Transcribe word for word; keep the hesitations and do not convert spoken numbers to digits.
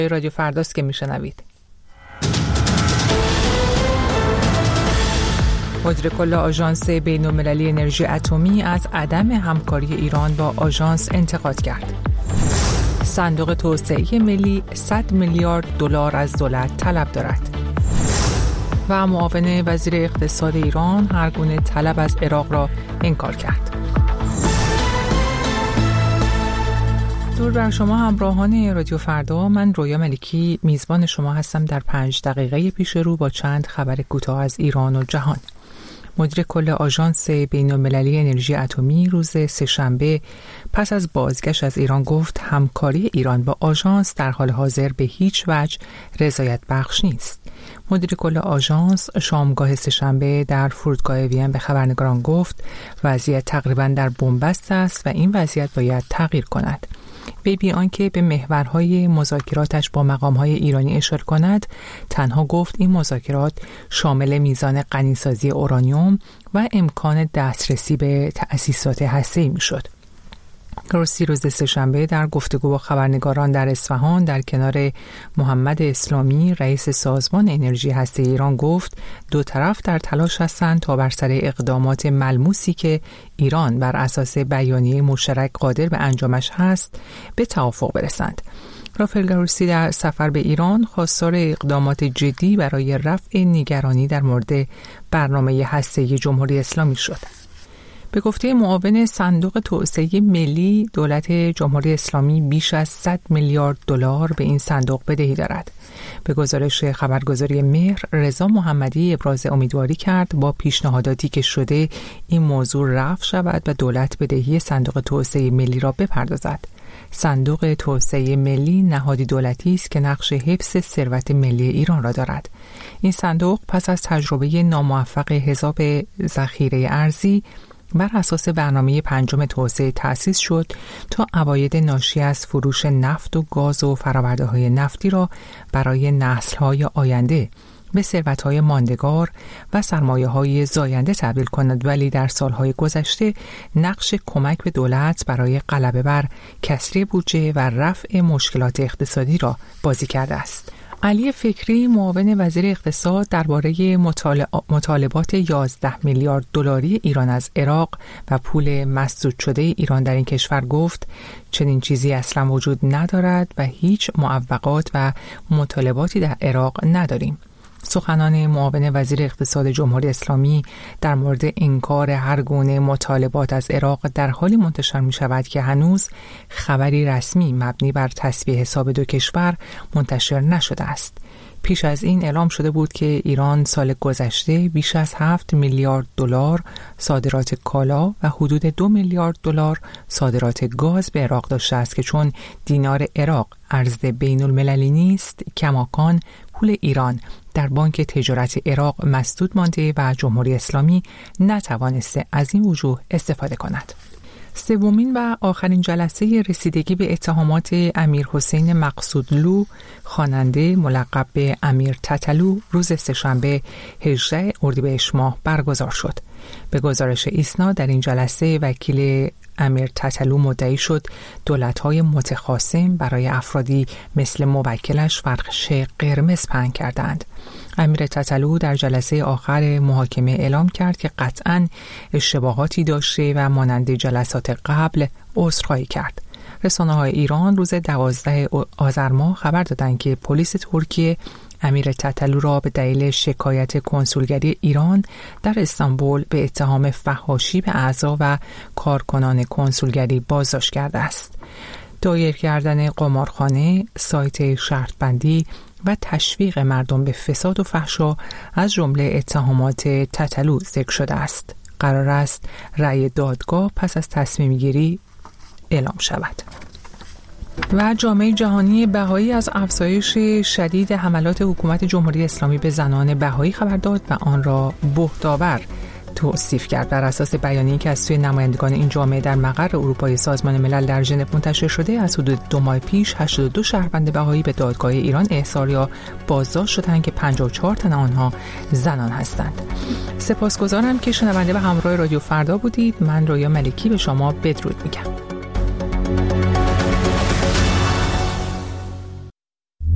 رادیو فرداست که میشنوید. مدیر کل آژانس بین‌المللی انرژی اتمی از عدم همکاری ایران با آژانس انتقاد کرد. صندوق توسعه ملی صد میلیارد دلار از دولت طلب دارد. و معاون وزیر اقتصاد ایران هر گونه طلب از عراق را انکار کرد. درود بر شما همراهان رادیو فردا، من رویا ملکی میزبان شما هستم در پنج دقیقه پیش رو با چند خبر کوتاه از ایران و جهان. مدیر کل آژانس بین‌المللی انرژی اتمی روز سه‌شنبه پس از بازگشت از ایران گفت همکاری ایران با آژانس در حال حاضر به هیچ وجه رضایت بخش نیست. مدیر کل آژانس شامگاه سه‌شنبه در فرودگاه وین به خبرنگاران گفت وضعیت تقریباً در بنبست است و این وضعیت باید تغییر کند. وی بی آنکه به محورهای مذاکراتش با مقامهای ایرانی اشاره کند، تنها گفت این مذاکرات شامل میزان غنیسازی اورانیوم و امکان دسترسی به تأسیسات هسته‌ای میشد. گروسی روز سه‌شنبه در گفتگو با خبرنگاران در اصفهان در کنار محمد اسلامی رئیس سازمان انرژی هسته ایران گفت دو طرف در تلاش هستند تا بر سر اقدامات ملموسی که ایران بر اساس بیانیه مشترک قادر به انجامش هست به توافق برسند. رافائل گروسی در سفر به ایران خواستار اقدامات جدی برای رفع نگرانی در مورد برنامه هسته‌ای جمهوری اسلامی شد. به گفته معاون صندوق توسعه ملی، دولت جمهوری اسلامی بیش از صد میلیارد دلار به این صندوق بدهی دارد. به گزارش خبرگزاری مهر، رضا محمدی ابراز امیدواری کرد با پیشنهاداتی که شده این موضوع رفع شود و دولت بدهی صندوق توسعه ملی را بپردازد. صندوق توسعه ملی نهادی دولتی است که نقش حفظ ثروت ملی ایران را دارد. این صندوق پس از تجربه ناموفق حساب ذخیره ارزی بر اساس برنامه پنجم توسعه تأسیس شد تا عواید ناشی از فروش نفت و گاز و فرآورده‌های نفتی را برای نسل‌های آینده به ثروت‌های ماندگار و سرمایه‌های زاینده تبدیل کند، ولی در سال‌های گذشته نقش کمک به دولت برای غلبه بر کسری بودجه و رفع مشکلات اقتصادی را بازی کرده است. علی فکری معاون وزیر اقتصاد درباره مطالبات یازده میلیارد دلاری ایران از عراق و پول مسدود شده ایران در این کشور گفت چنین چیزی اصلا وجود ندارد و هیچ معوقات و مطالباتی در عراق نداریم. سخنان معاون وزیر اقتصاد جمهوری اسلامی در مورد انکار هر گونه مطالبات از عراق در حالی منتشر می شود که هنوز خبری رسمی مبنی بر تسویه حساب دو کشور منتشر نشده است. پیش از این اعلام شده بود که ایران سال گذشته بیش از هفت میلیارد دلار صادرات کالا و حدود دو میلیارد دلار صادرات گاز به عراق داشته است که چون دینار عراق ارز بین المللی نیست، کماکان پول ایران در بانک تجارت عراق مسدود مانده و جمهوری اسلامی نتوانسته از این وجوه استفاده کند. سومین و آخرین جلسه رسیدگی به اتهامات امیر حسین مقصودلو، خواننده ملقب به امیر تتلو، روز سه‌شنبه هجدهم اردیبهشت ماه برگزار شد. به گزارش ایسنا در این جلسه وکیل امیر تتلو مدعی شد دولت‌های متخاصم برای افرادی مثل موکلش فرش قرمز پهن کردند. امیر تتلو در جلسه آخر محاکمه اعلام کرد که قطعاً اشتباهاتی داشته و مانند جلسات قبل عذرخواهی کرد. رسانه‌های ایران روز دوازدهم آذر ماه خبر دادند که پلیس ترکیه امیر تتلو را به دلیل شکایت کنسولگری ایران در استانبول به اتهام فحاشی به اعضا و کارکنان کنسولگری بازداشت کرده است. دایر کردن قمارخانه، سایت شرطبندی و تشویق مردم به فساد و فحشا از جمله اتهامات تتلو ذکر شده است. قرار است رأی دادگاه پس از تصمیم گیری اعلام شود. و جامعه جهانی بهایی از افزایش شدید حملات حکومت جمهوری اسلامی به زنان بهایی خبر داد و آن را بهت‌آور توصیف کرد. بر اساس بیانیه‌ای که از سوی نمایندگان این جامعه در مقر اروپای سازمان ملل در ژنو منتشر شده، از حدود دو ماه پیش هشتاد و دو شهروند بهایی به دادگاه ایران احضار یا بازداشت شدند که پنجاه و چهار تن آنها زنان هستند. سپاسگزارم که شنونده و همراه رادیو فردا بودید. من رویا ملکی به شما بدرود میگم.